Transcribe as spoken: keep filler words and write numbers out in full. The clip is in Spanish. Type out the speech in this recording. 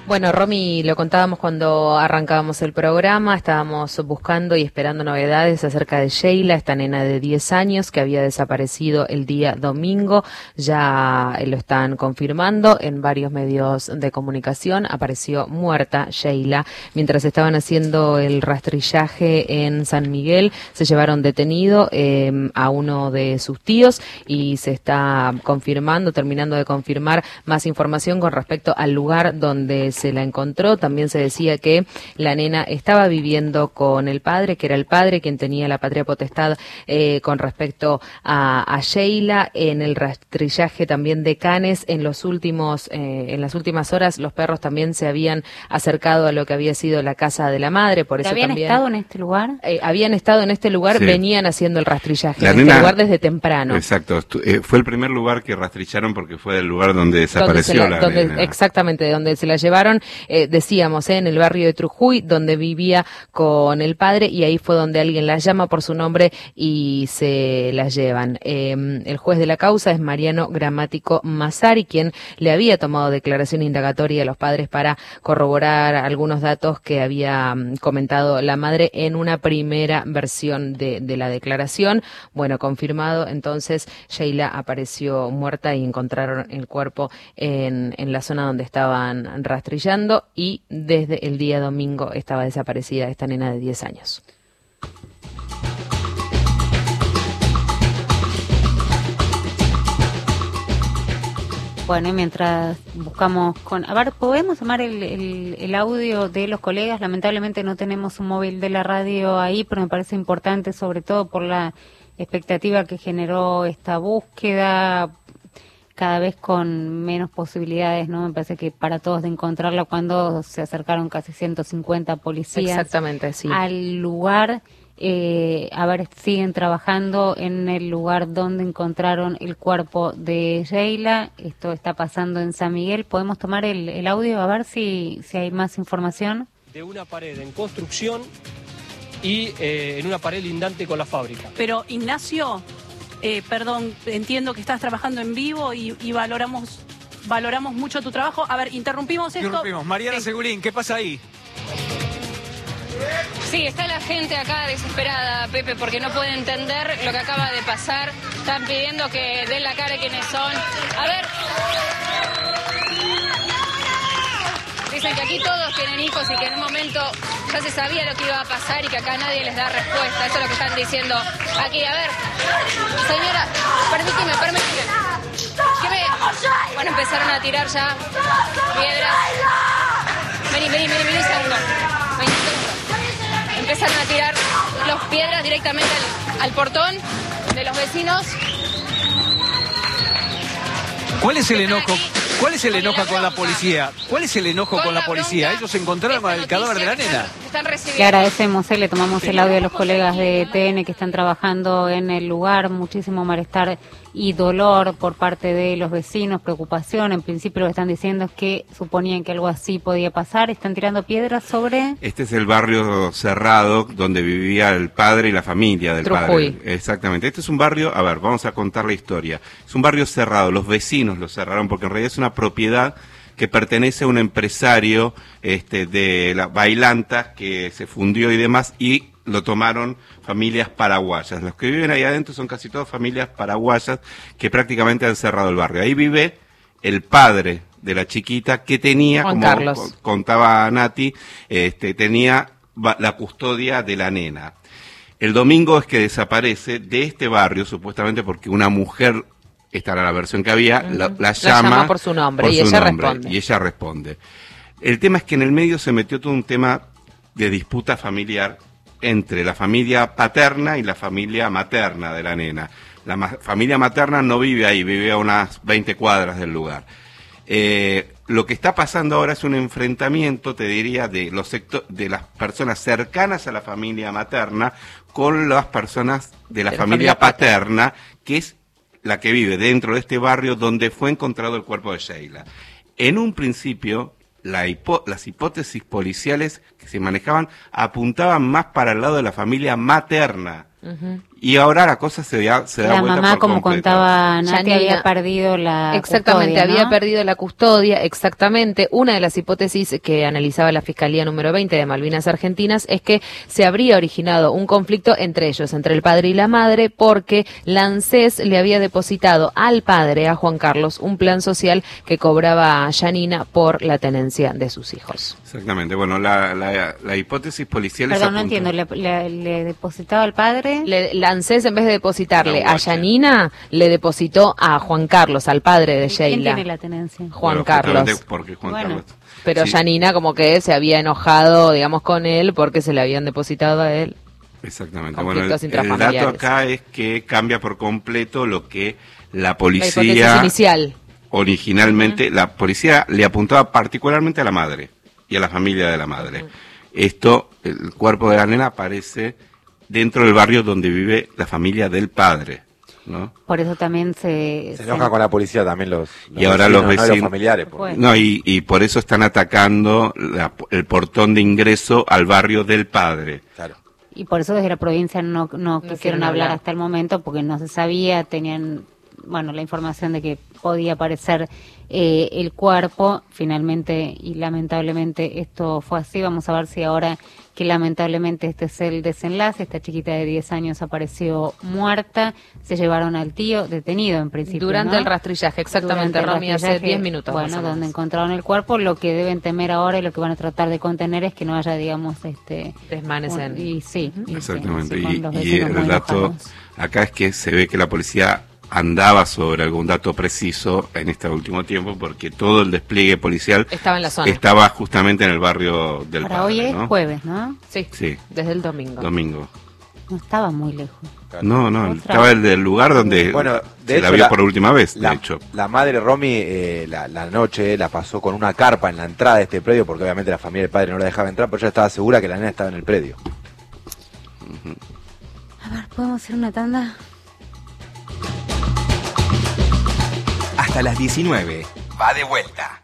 Bueno, Romy, lo contábamos cuando arrancábamos el programa, estábamos buscando y esperando novedades acerca de Sheila, esta nena de diez años que había desaparecido el día domingo. Ya lo están confirmando en varios medios de comunicación. Apareció muerta Sheila. Mientras estaban haciendo el rastrillaje en San Miguel, se llevaron detenido eh, a uno de sus tíos y se está confirmando, terminando de confirmar más información con respecto al lugar donde se la encontró. También se decía que la nena estaba viviendo con el padre, que era el padre quien tenía la patria potestad eh, con respecto a, a Sheila. En el rastrillaje también de canes, en los últimos, eh, en las últimas horas, los perros también se habían acercado a lo que había sido la casa de la madre. Por eso ¿Habían también, estado en este lugar? Eh, habían estado en este lugar, sí. Venían haciendo el rastrillaje la en nena, este lugar desde temprano. Exacto, eh, fue el primer lugar que rastrillaron porque fue el lugar donde desapareció donde la, la donde, nena. Exactamente, de donde se la llevaron. Eh, decíamos, eh, en el barrio de Trujuy, donde vivía con el padre, y ahí fue donde alguien la llama por su nombre y se la llevan. Eh, el juez de la causa es Mariano Gramático Massari, quien le había tomado declaración indagatoria a los padres para corroborar algunos datos que había um, comentado la madre en una primera versión de, de la declaración. Bueno, confirmado, entonces Sheila apareció muerta y encontraron el cuerpo en, en la zona donde estaban rastrillando, y desde el día domingo estaba desaparecida esta nena de diez años. Bueno, y mientras buscamos con... A ver, ¿podemos tomar el, el, el audio de los colegas? Lamentablemente no tenemos un móvil de la radio ahí, pero me parece importante, sobre todo por la expectativa que generó esta búsqueda, cada vez con menos posibilidades, ¿no? Me parece que para todos de encontrarla, cuando se acercaron casi ciento cincuenta policías. Exactamente, sí. Al lugar. Eh, a ver, siguen trabajando en el lugar donde encontraron el cuerpo de Sheila. Esto está pasando en San Miguel. ¿Podemos tomar el, el audio a ver si, si hay más información? De una pared en construcción y eh, en una pared lindante con la fábrica. Pero Ignacio, eh, perdón, entiendo que estás trabajando en vivo y, y valoramos valoramos mucho tu trabajo. A ver, interrumpimos esto. Interrumpimos. Mariana sí. Segulín, ¿qué pasa ahí? Sí, está la gente acá desesperada, Pepe, porque no puede entender lo que acaba de pasar. Están pidiendo que den la cara de quiénes son. A ver. Dicen que aquí todos tienen hijos y que en un momento ya se sabía lo que iba a pasar y que acá nadie les da respuesta. Eso es lo que están diciendo aquí. A ver, señora, permíteme, permíteme. ¿Qué me...? Bueno, empezaron a tirar ya piedras. Vení, vení, vení, vení un segundo. Vení un segundo. Empezaron a tirar las piedras directamente al, al portón de los vecinos. ¿Cuál es el enojo? ¿Cuál es el enojo con la policía? ¿Cuál es el enojo con la policía? Ellos encontraron el cadáver de la nena. Le agradecemos, eh, le tomamos el audio a los colegas de T N que están trabajando en el lugar. Muchísimo malestar y dolor por parte de los vecinos, preocupación. En principio lo que están diciendo es que suponían que algo así podía pasar. Están tirando piedras sobre... Este es el barrio cerrado donde vivía el padre y la familia del Trujuy. padre. Exactamente. Este es un barrio, a ver, vamos a contar la historia. Es un barrio cerrado, los vecinos lo cerraron porque en realidad es una propiedad que pertenece a un empresario este, de la Bailanta que se fundió y demás, y lo tomaron familias paraguayas. Los que viven ahí adentro son casi todas familias paraguayas que prácticamente han cerrado el barrio. Ahí vive el padre de la chiquita que tenía, Juan como Carlos. contaba Nati, este, tenía la custodia de la nena. El domingo es que desaparece de este barrio, supuestamente porque una mujer... Esta era la versión que había, uh-huh. la, la, llama, la llama por su nombre, por y, su ella nombre responde. y ella responde. El tema es que en el medio se metió todo un tema de disputa familiar entre la familia paterna y la familia materna de la nena. La ma- familia materna no vive ahí, vive a unas veinte cuadras del lugar. Eh, lo que está pasando ahora es un enfrentamiento, te diría, de los secto- de las personas cercanas a la familia materna con las personas de la, de la familia, familia paterna, que es la que vive dentro de este barrio donde fue encontrado el cuerpo de Sheila. En un principio, la hipo- las hipótesis policiales que se manejaban apuntaban más para el lado de la familia materna. Uh-huh. Y ahora la cosa se da, se da La vuelta mamá, por como completo. contaba Nati, Janina. había perdido la Exactamente, custodia, ¿no? había perdido la custodia, exactamente. Una de las hipótesis que analizaba la Fiscalía número veinte de Malvinas Argentinas es que se habría originado un conflicto entre ellos, entre el padre y la madre, porque la ANSES le había depositado al padre, a Juan Carlos, un plan social que cobraba a Janina por la tenencia de sus hijos. Exactamente. Bueno, la, la, la hipótesis policial es Perdón, no apunta- entiendo, ¿le, le, le depositaba al padre? Le, la ANSES, en vez de depositarle La a guacha. Janina, le depositó a Juan Carlos, al padre de ¿Y ¿Quién Sheila. tiene la tenencia? Juan Bueno, Carlos. justamente Porque Juan Bueno. Carlos. Pero Sí, Janina como que se había enojado, digamos, con él porque se le habían depositado a él. Exactamente. Bueno, el, Conflictos el dato intrafamiliares. acá es que cambia por completo lo que la La policía hipótesis inicial. originalmente, la policía le apuntaba particularmente a la madre y a la familia de la madre. Esto, el cuerpo de la nena aparece dentro del barrio donde vive la familia del padre, ¿no? Por eso también se... Se enojan con la policía también los, los Y ahora los ¿no? Y vecinos- familiares. porque- Bueno. No, y, y por eso están atacando la- el portón de ingreso al barrio del padre. Claro. Y por eso desde la provincia no, no quisieron quieren hablar hablar. hasta el momento porque no se sabía, tenían, bueno, la información de que podía aparecer eh, el cuerpo. Finalmente y lamentablemente esto fue así. Vamos a ver si ahora que lamentablemente este es el desenlace. Esta chiquita de diez años apareció muerta. Se llevaron al tío detenido en principio, Durante ¿no? el rastrillaje, exactamente, Durante el Romy, hace rastrillaje, diez minutos. más Bueno, o donde menos. encontraron el cuerpo. Lo que deben temer ahora y lo que van a tratar de contener es que no haya, digamos, este... Desmanes un- en- y sí, y sí, Exactamente. sí, con y los y vecinos muy el dato enojados. acá es que se ve que la policía andaba sobre algún dato preciso en este último tiempo porque todo el despliegue policial Estaba en la zona. estaba justamente en el barrio del Para padre, hoy es ¿no? jueves, ¿no? Sí, Sí, desde el domingo. domingo. No estaba muy lejos. No, no, Otra. estaba el del lugar donde Bueno, de se la hecho, vio la- por última vez, La, de hecho. la madre Romy eh, la, la noche la pasó con una carpa en la entrada de este predio porque obviamente la familia del padre no la dejaba entrar, pero ella estaba segura que la nena estaba en el predio. A ver, ¿podemos hacer una tanda? Hasta las diecinueve. Va de vuelta.